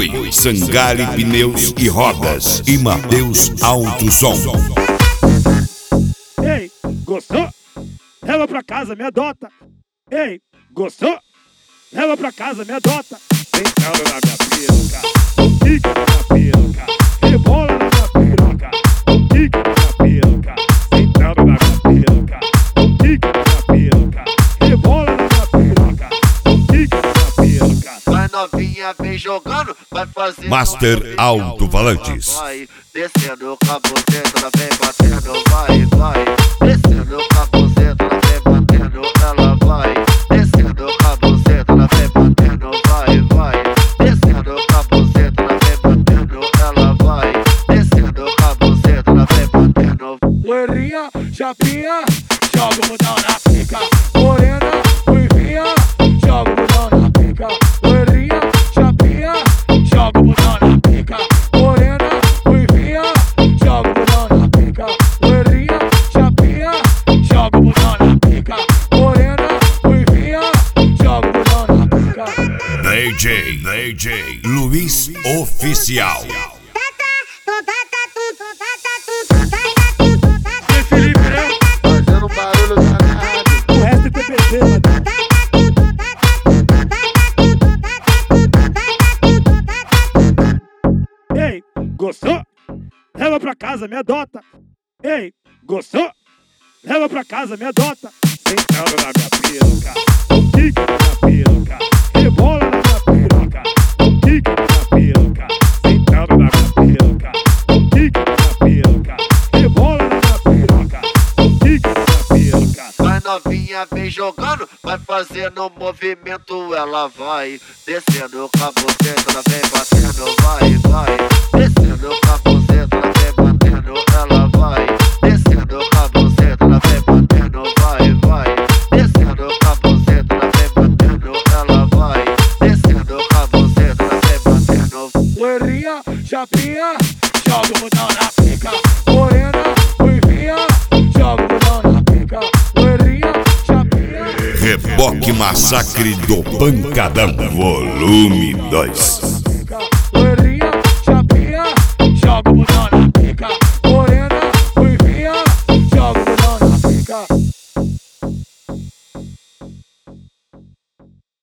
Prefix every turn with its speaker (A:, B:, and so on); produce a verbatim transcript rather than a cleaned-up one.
A: Apoio Sangali Pneus e Rodas e Mateus Alto Som.
B: Ei, gostou? Leva pra casa, me adota. Ei, gostou? Leva pra casa, me adota. Sentando na minha piroca, fica na minha piroca, rebola na minha piroca, fica na minha piroca. Sentando na minha piroca, fica na minha piroca, rebola na minha piroca, fica na minha piroca.
C: Vai novinha, vem jogando, vai fazer
A: Master Alto Valantes.
C: Vai descendo o caboceta, ela vem batendo, vai, vai. Descendo o caboceta, ela vem batendo, ela vai. Descendo o caboceta, ela vem batendo, vai, vai. Descendo o caboceta, ela vem batendo, ela vai. Descendo o caboceta, ela vem batendo.
B: Loirinha, chapinha, joga o botão na pica. Morena, ruivinha, joga o botão na pica. Loirinha, chapinha, joga o botão na pica. Morena, ruivinha, joga o botão na pica. Loirinha, chapinha, joga o botão na pica. Morena, ruivinha, joga o botão na pica.
A: D J, D J Luiz Oficial.
C: Fazendo barulho danado.
B: O resto é T P C, mano. Ei, gostou? Leva pra casa, me adota. Ei, gostou? Leva pra casa, me adota. Sentando na minha piroca, fica na minha piroca, rebola na minha piroca, fica na minha piroca. Sentando na minha piroca, fica na minha piroca, rebola na minha piroca, fica na minha piroca.
C: Vai novinha, vem jogando, vai fazendo movimento, ela vai. Descendo o caboceta, ela vem batendo, vai, vai. Descendo o caboceta, ela vem batendo, ela vai. Descendo o caboceta, ela vem batendo, vai, vai. Descendo o caboceta, ela vem batendo, ela vai. Descendo o caboceta, ela vem batendo.
B: Loirinha, chapinha, joga o botão na pica. Morena, ruivinha, joga o botão na pica. Loirinha, chapinha.
A: Reboque Massacre do Pancadão, volume dois.
B: Loirinha, chapinha, joga o botão na